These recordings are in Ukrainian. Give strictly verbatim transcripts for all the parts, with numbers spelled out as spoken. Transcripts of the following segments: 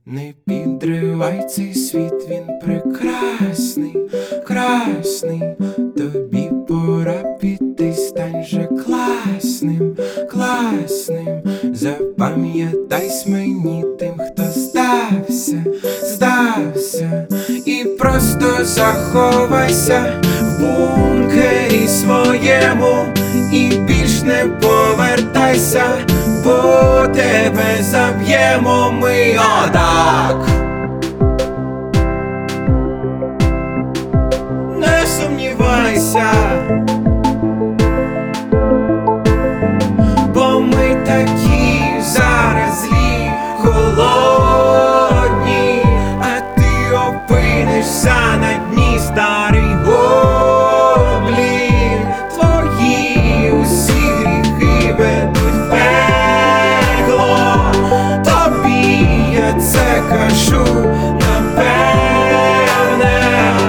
Не підривай цей світ, він прекрасний, красний. Тобі пора піти, стань же класним, класним. Запам'ятайсь мені тим, хто здався, здався. І просто заховайся в бункері своєму, і більш не повертайся, бо тебе заб'ємо ми отак. Не сумнівайся, бо ми такі зараз злі, холодні, а ти опинишся на дні, старий гоблін. Твої усі гріхи ведуть в пекло, тобі я це кажу напевне.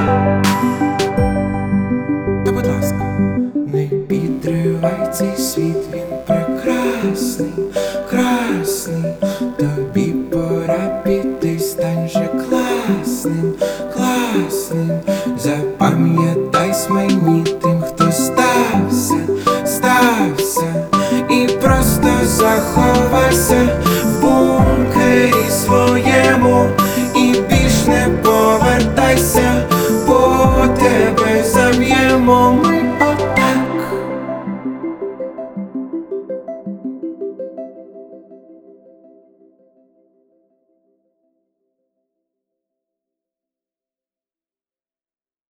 Та будь ласка, не підривай цей світ, він прекрасний, красний. Тобі пора піти, стань же класним, класним. Запам'ятайсь мені тим, хто стався, стався. І просто заховайся в бункері своєму, і більш не повертайся, бо тебе заб'ємо ми отак.